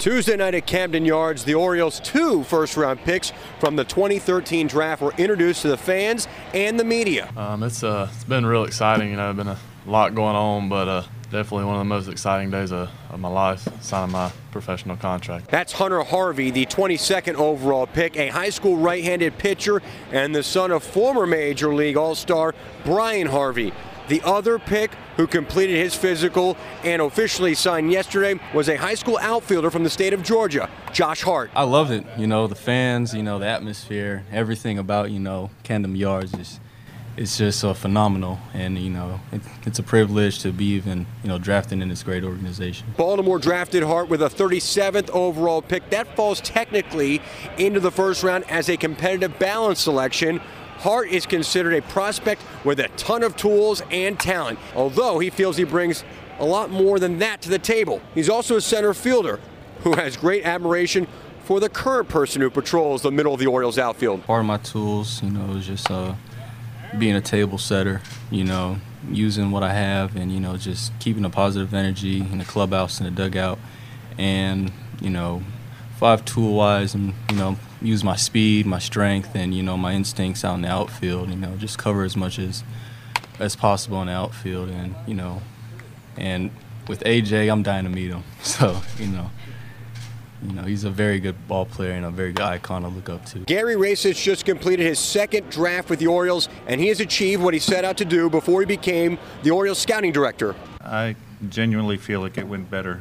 Tuesday night at Camden Yards, the Orioles' 2 first-round picks from the 2013 draft were introduced to the fans and the media. It's been real exciting. You know, been a lot going on, but definitely one of the most exciting days of my life, signing my professional contract. That's Hunter Harvey, the 22nd overall pick, a high school right-handed pitcher and the son of former Major League All-Star Brian Harvey. The other pick who completed his physical and officially signed yesterday was a high school outfielder from the state of Georgia, Josh Hart. I loved it. You know, the fans, you know, the atmosphere, everything about, you know, Camden Yards it's just phenomenal. And, you know, it's a privilege to be even, you know, drafted in this great organization. Baltimore drafted Hart with a 37th overall pick. That falls technically into the first round as a competitive balance selection. Hart is considered a prospect with a ton of tools and talent, although he feels he brings a lot more than that to the table. He's also a center fielder who has great admiration for the current person who patrols the middle of the Orioles outfield. Part of my tools, you know, is just being a table setter, you know, using what I have and, you know, just keeping a positive energy in the clubhouse and the dugout. And, you know, 5 tool-wise and, you know, use my speed, my strength, and, you know, my instincts out in the outfield, you know, just cover as much as possible in the outfield. And, you know, and with AJ, I'm dying to meet him. So, you know, he's a very good ball player and a very good icon to look up to. Gary Racich just completed his 2nd draft with the Orioles, and he has achieved what he set out to do before he became the Orioles scouting director. I genuinely feel like it went better.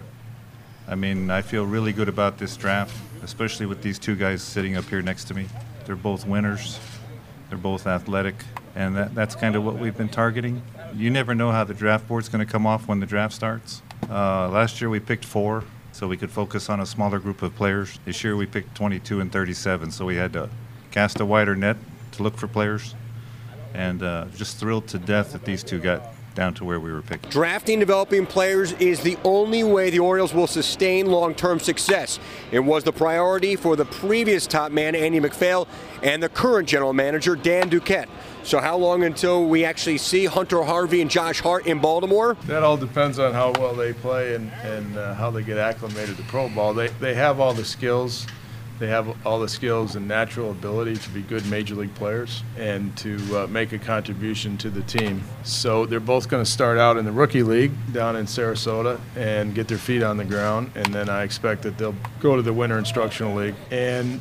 I mean, I feel really good about this draft, especially with these 2 guys sitting up here next to me. They're both winners. They're both athletic, and that's kind of what we've been targeting. You never know how the draft board's going to come off when the draft starts. Last year we picked 4, so we could focus on a smaller group of players. This year we picked 22 and 37, so we had to cast a wider net to look for players. And just thrilled to death that these 2 got down to where we were picking. Drafting developing players is the only way the Orioles will sustain long-term success. It was the priority for the previous top man, Andy MacPhail, and the current general manager, Dan Duquette. So how long until we actually see Hunter Harvey and Josh Hart in Baltimore? That all depends on how well they play and how they get acclimated to pro ball. They have all the skills. They have all the skills and natural ability to be good major league players and to make a contribution to the team. So they're both going to start out in the rookie league down in Sarasota and get their feet on the ground, and then I expect that they'll go to the winter instructional league and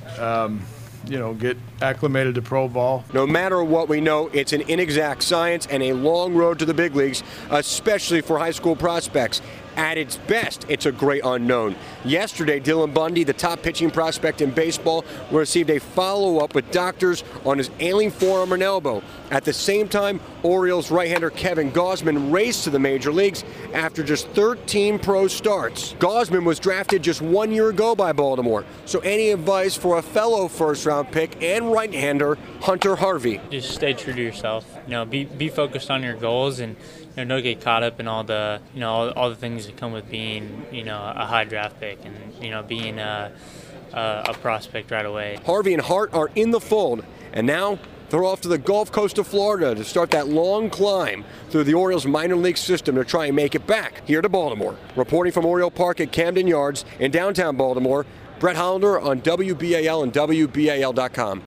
you know, get acclimated to pro ball. No matter what we know, it's an inexact science and a long road to the big leagues, especially for high school prospects. At its best, it's a great unknown. Yesterday, Dylan Bundy, the top pitching prospect in baseball, received a follow-up with doctors on his ailing forearm and elbow. At the same time, Orioles right-hander Kevin Gausman raced to the major leagues after just 13 pro starts. Gausman was drafted just 1 year ago by Baltimore. So any advice for a fellow first-round pick and right-hander, Hunter Harvey? Just stay true to yourself. You know, be focused on your goals and, you know, don't get caught up in all the, you know, all the things that come with being, you know, a high draft pick and, you know, being a prospect right away. Harvey and Hart are in the fold, and now they're off to the Gulf Coast of Florida to start that long climb through the Orioles minor league system to try and make it back here to Baltimore. Reporting from Oriole Park at Camden Yards in downtown Baltimore, Brett Hollander on WBAL and WBAL.com.